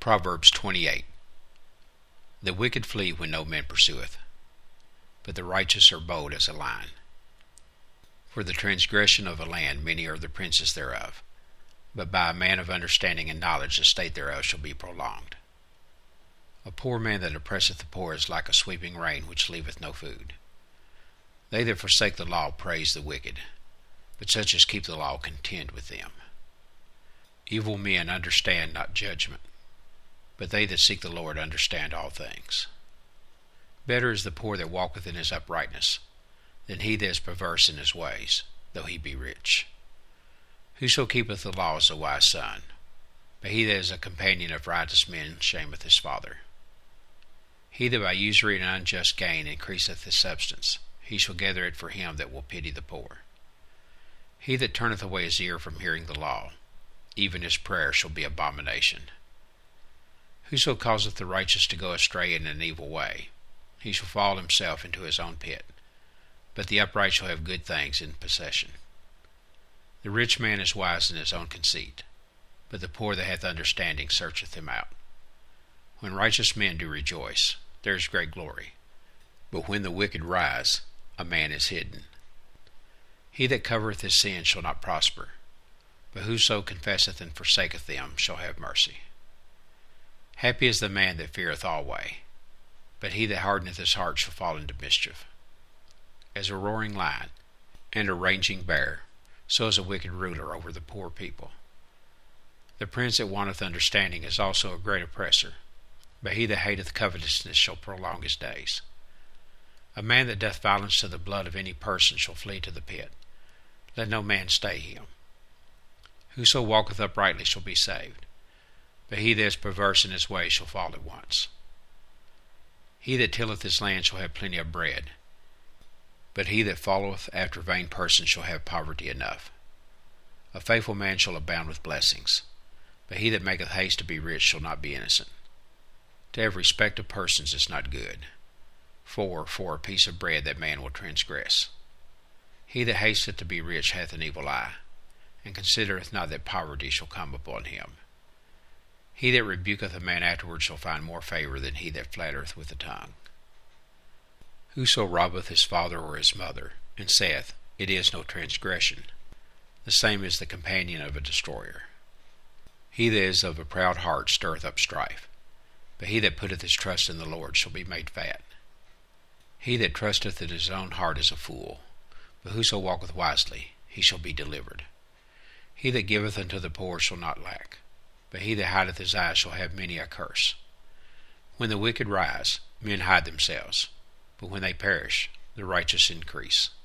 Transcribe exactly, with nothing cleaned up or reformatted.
Proverbs twenty-eight. The wicked flee when no man pursueth, but the righteous are bold as a lion. For the transgression of a land many are the princes thereof, but by a man of understanding and knowledge the state thereof shall be prolonged. A poor man that oppresseth the poor is like a sweeping rain which leaveth no food. They that forsake the law praise the wicked, but such as keep the law contend with them. Evil men understand not judgment, but they that seek the Lord understand all things. Better is the poor that walketh in his uprightness, than he that is perverse in his ways, though he be rich. Whoso keepeth the law is a wise son, but he that is a companion of riotous men shameth his father. He that by usury and unjust gain increaseth his substance, he shall gather it for him that will pity the poor. He that turneth away his ear from hearing the law, even his prayer shall be abomination. Whoso causeth the righteous to go astray in an evil way, he shall fall himself into his own pit, but the upright shall have good things in possession. The rich man is wise in his own conceit, but the poor that hath understanding searcheth him out. When righteous men do rejoice, there is great glory, but when the wicked rise, a man is hidden. He that covereth his sins shall not prosper, but whoso confesseth and forsaketh them shall have mercy. Happy is the man that feareth alway, but he that hardeneth his heart shall fall into mischief. As a roaring lion and a raging bear, so is a wicked ruler over the poor people. The prince that wanteth understanding is also a great oppressor, but he that hateth covetousness shall prolong his days. A man that doth violence to the blood of any person shall flee to the pit. Let no man stay him. Whoso walketh uprightly shall be saved, but he that is perverse in his way shall fall at once. He that tilleth his land shall have plenty of bread, but he that followeth after vain persons shall have poverty enough. A faithful man shall abound with blessings, but he that maketh haste to be rich shall not be innocent. To have respect of persons is not good, for for a piece of bread that man will transgress. He that hasteth to be rich hath an evil eye, and considereth not that poverty shall come upon him. He that rebuketh a man afterward shall find more favor than he that flattereth with the tongue. Whoso robbeth his father or his mother, and saith, It is no transgression, the same is the companion of a destroyer. He that is of a proud heart stirreth up strife, but he that putteth his trust in the Lord shall be made fat. He that trusteth in his own heart is a fool, but whoso walketh wisely, he shall be delivered. He that giveth unto the poor shall not lack, but he that hideth his eyes shall have many a curse. When the wicked rise, men hide themselves, but when they perish, the righteous increase.